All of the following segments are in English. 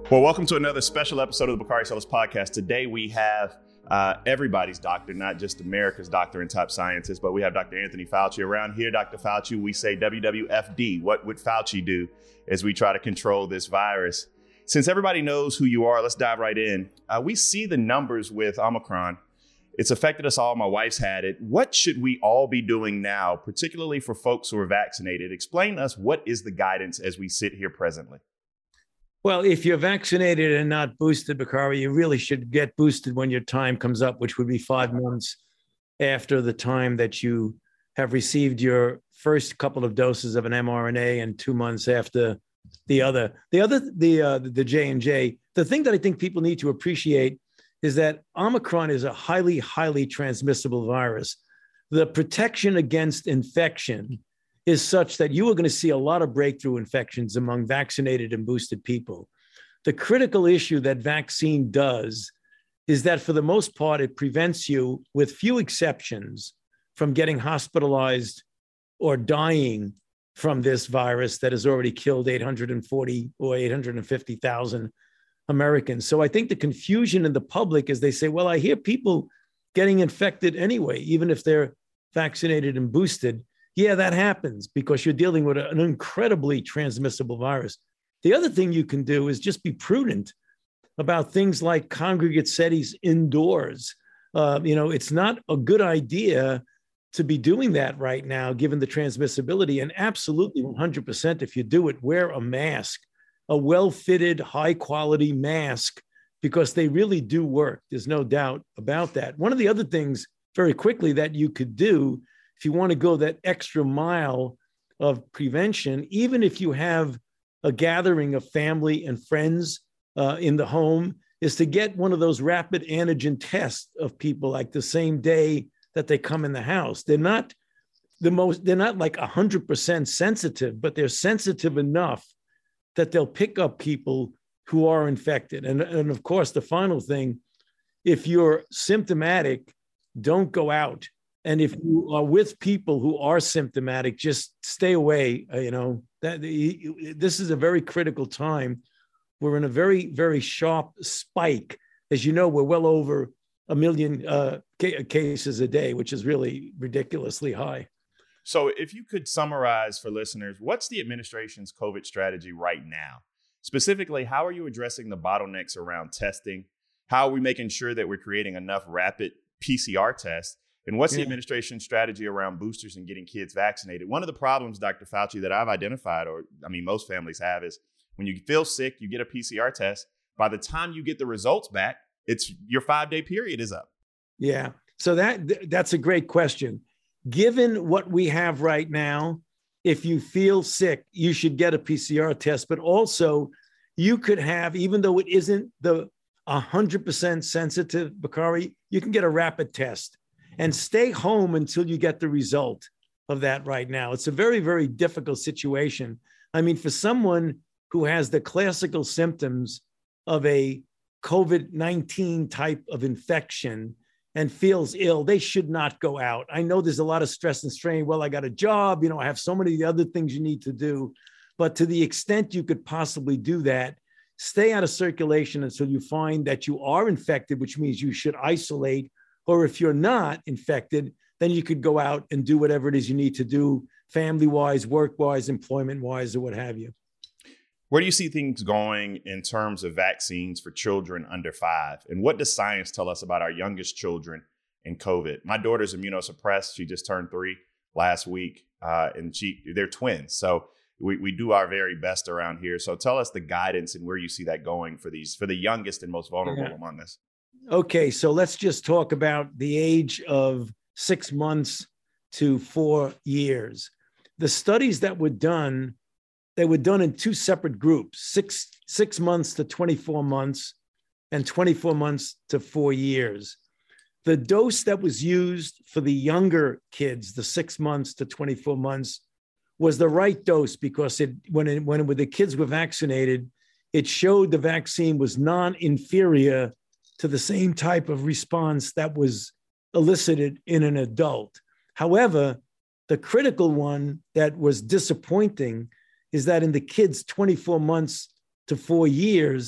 Well, welcome to another special episode of the Bakari Sellers Podcast. Today we have everybody's doctor, not just America's doctor and top scientist, but we have Dr. Anthony Fauci. Around here, Dr. Fauci, we say WWFD. What would Fauci do as we try to control this virus? Since everybody knows who you are, let's dive right in. We see the numbers with Omicron. It's affected us all. My wife's had it. What should we all be doing now, particularly for folks who are vaccinated? Explain to us what is the guidance as we sit here presently. Well, if you're vaccinated and not boosted, Bakari, you really should get boosted when your time comes up, which would be 5 months after the time that you have received your first couple of doses of an mRNA and 2 months after the J&J. The thing that I think people need to appreciate is that Omicron is a highly, highly transmissible virus. The protection against infection is such that you are going to see a lot of breakthrough infections among vaccinated and boosted people. The critical issue that vaccine does is that for the most part, it prevents you, with few exceptions, from getting hospitalized or dying from this virus that has already killed 840 or 850,000 Americans. So I think the confusion in the public is they say, well, I hear people getting infected anyway, even if they're vaccinated and boosted. Yeah, that happens because you're dealing with an incredibly transmissible virus. The other thing you can do is just be prudent about things like congregate settings indoors. It's not a good idea to be doing that right now, given the transmissibility. And absolutely 100%, if you do it, wear a mask, a well-fitted, high-quality mask, because they really do work. There's no doubt about that. One of the other things, very quickly, that you could do if you want to go that extra mile of prevention, even if you have a gathering of family and friends in the home, is to get one of those rapid antigen tests of people like the same day that they come in the house. They're not like 100% sensitive, but they're sensitive enough that they'll pick up people who are infected. And of course, the final thing, if you're symptomatic, don't go out. And if you are with people who are symptomatic, just stay away. This is a very critical time. We're in a very, very sharp spike. As you know, we're well over 1 million cases a day, which is really ridiculously high. So if you could summarize for listeners, what's the administration's COVID strategy right now? Specifically, how are you addressing the bottlenecks around testing? How are we making sure that we're creating enough rapid PCR tests? And what's the administration's strategy around boosters and getting kids vaccinated? One of the problems, Dr. Fauci, that I've identified, most families have, is when you feel sick, you get a PCR test. By the time you get the results back, it's your 5-day period is up. Yeah. So that's a great question. Given what we have right now, if you feel sick, you should get a PCR test. But also, you could have, even though it isn't the 100% sensitive, Bakari, you can get a rapid test and stay home until you get the result of that right now. It's a very, very difficult situation. I mean, for someone who has the classical symptoms of a COVID-19 type of infection and feels ill, they should not go out. I know there's a lot of stress and strain. Well, I got a job, I have so many other things you need to do. But to the extent you could possibly do that, stay out of circulation until you find that you are infected, which means you should isolate. Or if you're not infected, then you could go out and do whatever it is you need to do, family-wise, work-wise, employment-wise, or what have you. Where do you see things going in terms of vaccines for children under 5? And what does science tell us about our youngest children in COVID? My daughter's immunosuppressed. She just turned 3 last week, and they're twins. So we do our very best around here. So tell us the guidance and where you see that going for the youngest and most vulnerable among us. Okay, so let's just talk about the age of 6 months to 4 years. The studies that were done, they were done in 2 separate groups, six months to 24 months and 24 months to 4 years. The dose that was used for the younger kids, the 6 months to 24 months, was the right dose because when the kids were vaccinated, it showed the vaccine was non-inferior to the same type of response that was elicited in an adult. However, the critical one that was disappointing is that in the kids 24 months to 4 years,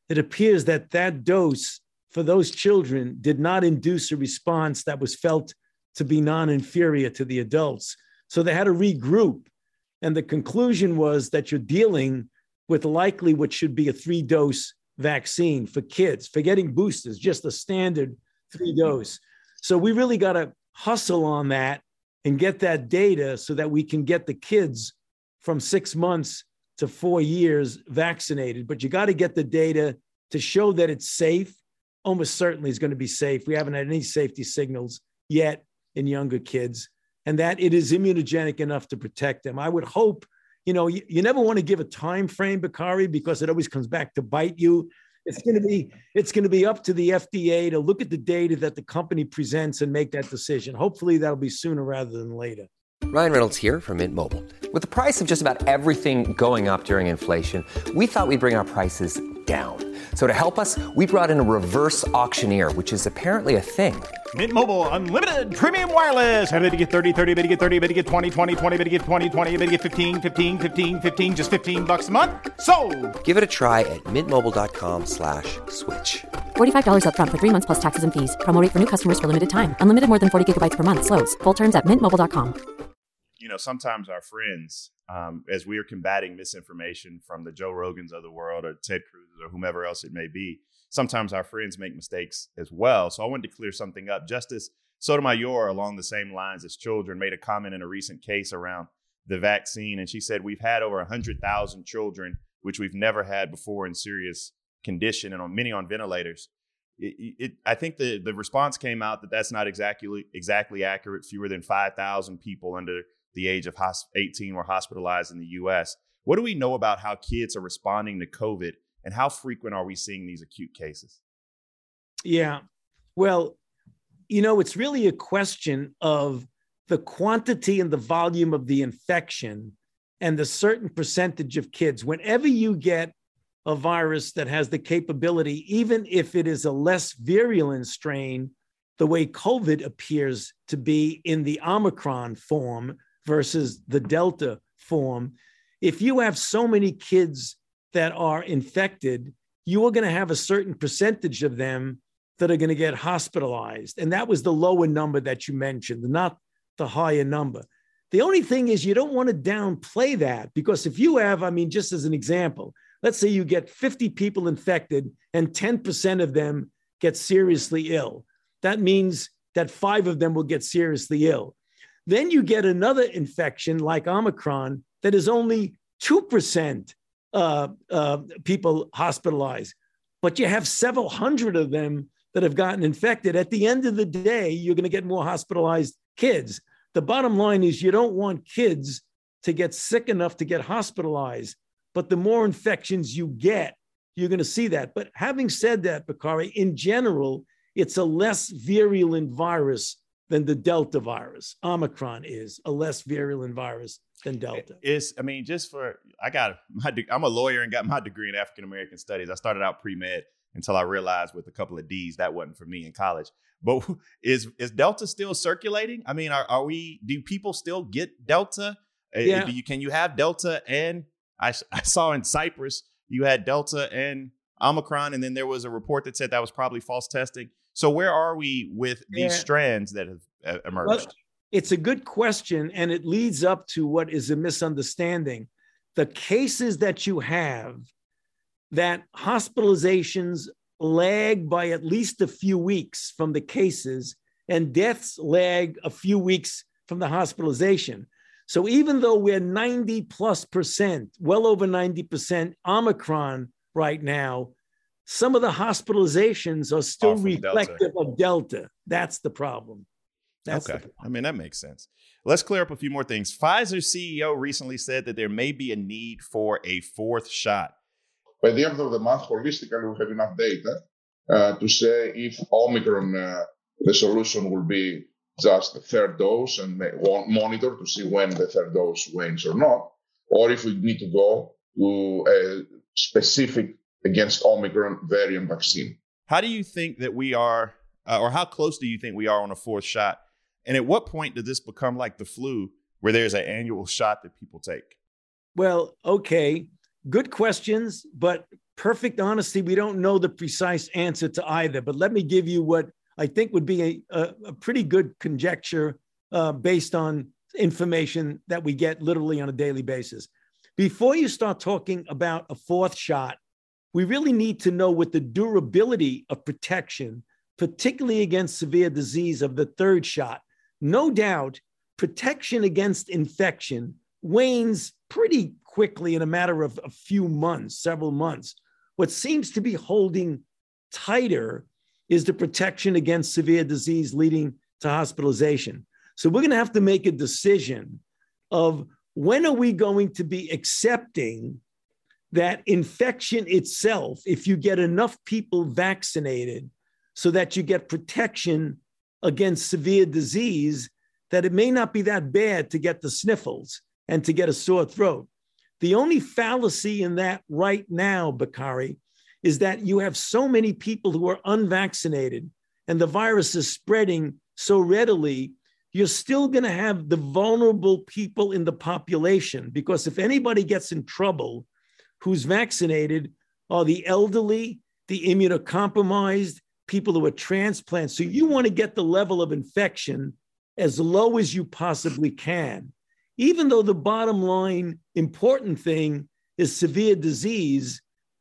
it appears that that dose for those children did not induce a response that was felt to be non-inferior to the adults. So they had to regroup. And the conclusion was that you're dealing with likely what should be a 3-dose vaccine for kids, forgetting boosters, just a standard 3-dose. So we really got to hustle on that and get that data so that we can get the kids from 6 months to 4 years vaccinated. But you got to get the data to show that it's safe. Almost certainly is going to be safe. We haven't had any safety signals yet in younger kids, and that it is immunogenic enough to protect them. I would hope, you never want to give a time frame, Bakari, because it always comes back to bite you. It's going to be up to the FDA to look at the data that the company presents and make that decision. Hopefully that'll be sooner rather than later. Ryan Reynolds here from Mint Mobile. With the price of just about everything going up during inflation, we thought we'd bring our prices down. So to help us, we brought in a reverse auctioneer, which is apparently a thing. Mint Mobile Unlimited Premium Wireless. How to get 30, 30, bit to get 30, bit to get 20, 20, 20, bit to get 20, 20, bit to get 15, 15, 15, 15, just $15 a month? Sold! Give it a try at mintmobile.com/switch. $45 up front for 3 months plus taxes and fees. Promo rate for new customers for limited time. Unlimited more than 40 gigabytes per month. Slows full terms at mintmobile.com. Sometimes our friends, as we are combating misinformation from the Joe Rogans of the world or Ted Cruz or whomever else it may be, sometimes our friends make mistakes as well. So I wanted to clear something up. Justice Sotomayor, along the same lines as children, made a comment in a recent case around the vaccine. And she said, we've had over 100,000 children, which we've never had before in serious condition and many on ventilators. I think the response came out that that's not exactly accurate. Fewer than 5,000 people under the age of 18 were hospitalized in the U.S. What do we know about how kids are responding to COVID, and how frequent are we seeing these acute cases? Yeah, well, it's really a question of the quantity and the volume of the infection and the certain percentage of kids. Whenever you get a virus that has the capability, even if it is a less virulent strain, the way COVID appears to be in the Omicron form versus the Delta form, if you have so many kids that are infected, you are going to have a certain percentage of them that are going to get hospitalized. And that was the lower number that you mentioned, not the higher number. The only thing is you don't want to downplay that, because if you have, just as an example, let's say you get 50 people infected and 10% of them get seriously ill. That means that 5 of them will get seriously ill. Then you get another infection like Omicron that is only 2% people hospitalized, but you have several hundred of them that have gotten infected. At the end of the day, you're going to get more hospitalized kids. The bottom line is you don't want kids to get sick enough to get hospitalized, but the more infections you get, you're going to see that. But having said that, Bakari, in general, it's a less virulent virus than the Delta virus. Omicron is a less virulent virus than Delta. I'm a lawyer and got my degree in African-American studies. I started out pre-med until I realized with a couple of D's that wasn't for me in college. But is Delta still circulating? Do people still get Delta? Yeah. Can you have Delta? And I saw in Cyprus, you had Delta and Omicron, and then there was a report that said that was probably false testing. So where are we with these strands that have emerged? Well, it's a good question, and it leads up to what is a misunderstanding. The cases that you have, that hospitalizations lag by at least a few weeks from the cases, and deaths lag a few weeks from the hospitalization. So even though we're 90+%, well over 90% Omicron right now, some of the hospitalizations are still reflective of Delta. That's the problem. Okay. That makes sense. Let's clear up a few more things. Pfizer's CEO recently said that there may be a need for a 4th shot. By the end of the month, holistically, we have enough data to say if Omicron, the solution will be just the 3rd dose and monitor to see when the 3rd dose wanes or not, or if we need to go to a specific against Omicron variant vaccine. How do you think that we are, or how close do you think we are on a 4th shot? And at what point does this become like the flu, where there's an annual shot that people take? Well, okay, good questions, but perfect honesty, we don't know the precise answer to either. But let me give you what I think would be a pretty good conjecture based on information that we get literally on a daily basis. Before you start talking about a fourth shot, we really need to know what the durability of protection, particularly against severe disease, of the third shot. No doubt, protection against infection wanes pretty quickly in a matter of a few months, several months. What seems to be holding tighter is the protection against severe disease leading to hospitalization. So we're going to have to make a decision of when are we going to be accepting that infection itself, if you get enough people vaccinated so that you get protection against severe disease, that it may not be that bad to get the sniffles and to get a sore throat. The only fallacy in that right now, Bakari, is that you have so many people who are unvaccinated and the virus is spreading so readily, you're still going to have the vulnerable people in the population, because if anybody gets in trouble who's vaccinated are the elderly, the immunocompromised, people who are transplants. So you want to get the level of infection as low as you possibly can, even though the bottom line important thing is severe disease.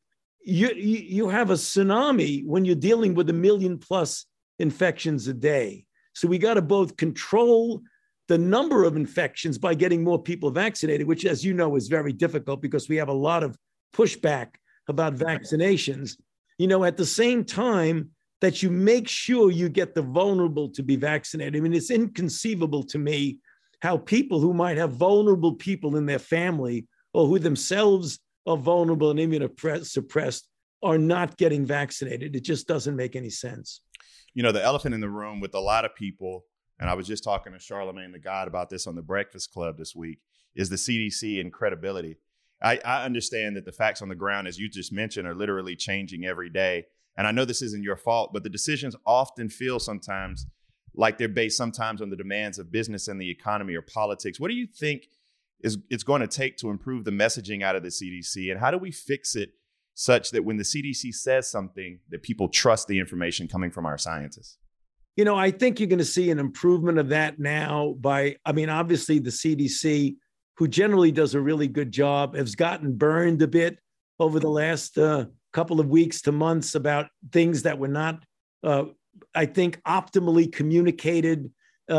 You have a tsunami when you're dealing with 1 million plus infections a day. So we got to both control the number of infections by getting more people vaccinated, which, as you know, is very difficult because we have a lot of pushback about vaccinations, at the same time that you make sure you get the vulnerable to be vaccinated. I mean, it's inconceivable to me how people who might have vulnerable people in their family or who themselves are vulnerable and immunosuppressed are not getting vaccinated. It just doesn't make any sense. The elephant in the room with a lot of people, and I was just talking to Charlemagne the God about this on the Breakfast Club this week, is the CDC and credibility. I understand that the facts on the ground, as you just mentioned, are literally changing every day. And I know this isn't your fault, but the decisions often feel sometimes like they're based sometimes on the demands of business and the economy or politics. What do you think it's going to take to improve the messaging out of the CDC? And how do we fix it such that when the CDC says something, that people trust the information coming from our scientists? I think you're going to see an improvement of that now obviously the CDC, who generally does a really good job, has gotten burned a bit over the last couple of weeks to months about things that were not, I think, optimally communicated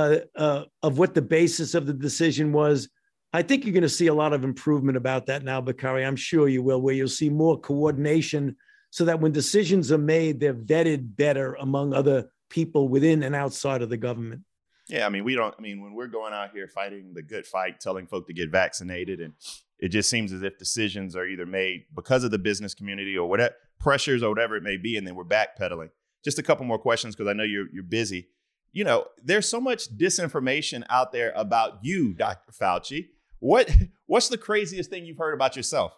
of what the basis of the decision was. I think you're going to see a lot of improvement about that now, Bakari. I'm sure you will, where you'll see more coordination so that when decisions are made, they're vetted better among other people within and outside of the government. Yeah, when we're going out here fighting the good fight, telling folk to get vaccinated, and it just seems as if decisions are either made because of the business community or whatever pressures or whatever it may be, and then we're backpedaling. Just a couple more questions because I know you're busy. There's so much disinformation out there about you, Dr. Fauci. What's the craziest thing you've heard about yourself?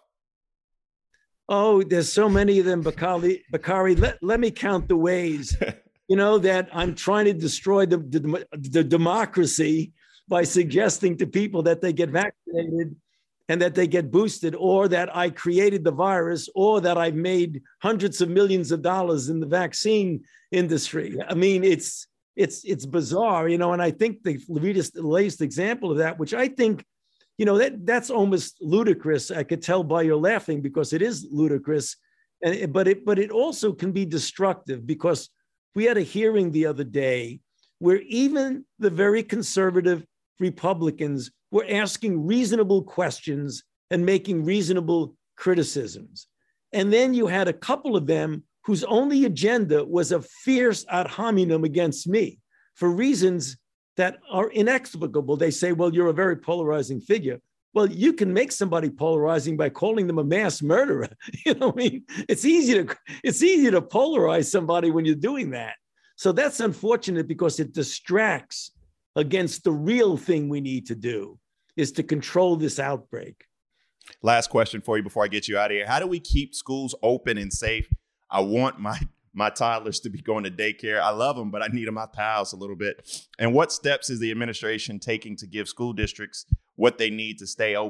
Oh, there's so many of them, Bakari. Let me count the ways. That I'm trying to destroy the democracy by suggesting to people that they get vaccinated and that they get boosted, or that I created the virus, or that I've made hundreds of millions of dollars in the vaccine industry. I mean, it's bizarre, and I think the latest example of that, which I think, that's almost ludicrous. I could tell by your laughing because it is ludicrous, but it also can be destructive, because we had a hearing the other day where even the very conservative Republicans were asking reasonable questions and making reasonable criticisms. And then you had a couple of them whose only agenda was a fierce ad hominem against me for reasons that are inexplicable. They say, well, you're a very polarizing figure. Well, you can make somebody polarizing by calling them a mass murderer. It's easy to polarize somebody when you're doing that. So that's unfortunate because it distracts against the real thing we need to do, is to control this outbreak. Last question for you before I get you out of here. How do we keep schools open and safe? I want my toddlers to be going to daycare. I love them, but I need them out the house a little bit. And what steps is the administration taking to give school districts what they need to stay open?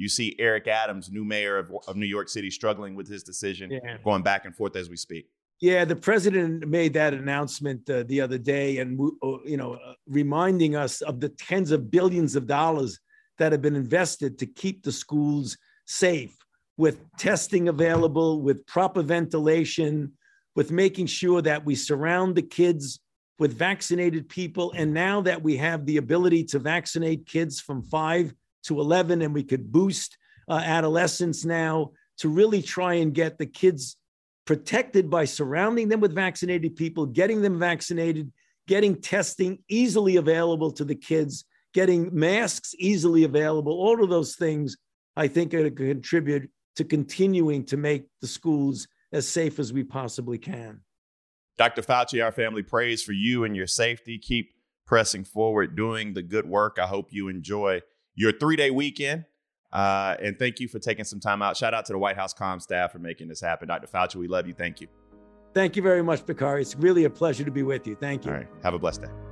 You see Eric Adams, new mayor of New York City, struggling with his decision, going back and forth as we speak. Yeah, the president made that announcement the other day, and reminding us of the tens of billions of dollars that have been invested to keep the schools safe, with testing available, with proper ventilation, with making sure that we surround the kids with vaccinated people. And now that we have the ability to vaccinate kids from 5 to 11, and we could boost adolescents now, to really try and get the kids protected by surrounding them with vaccinated people, getting them vaccinated, getting testing easily available to the kids, getting masks easily available. All of those things, I think, are going to contribute to continuing to make the schools as safe as we possibly can. Dr. Fauci, our family prays for you and your safety. Keep pressing forward, doing the good work. I hope you enjoy your 3-day weekend. And thank you for taking some time out. Shout out to the White House comm staff for making this happen. Dr. Fauci, we love you. Thank you. Thank you very much, Bakari. It's really a pleasure to be with you. Thank you. All right. Have a blessed day.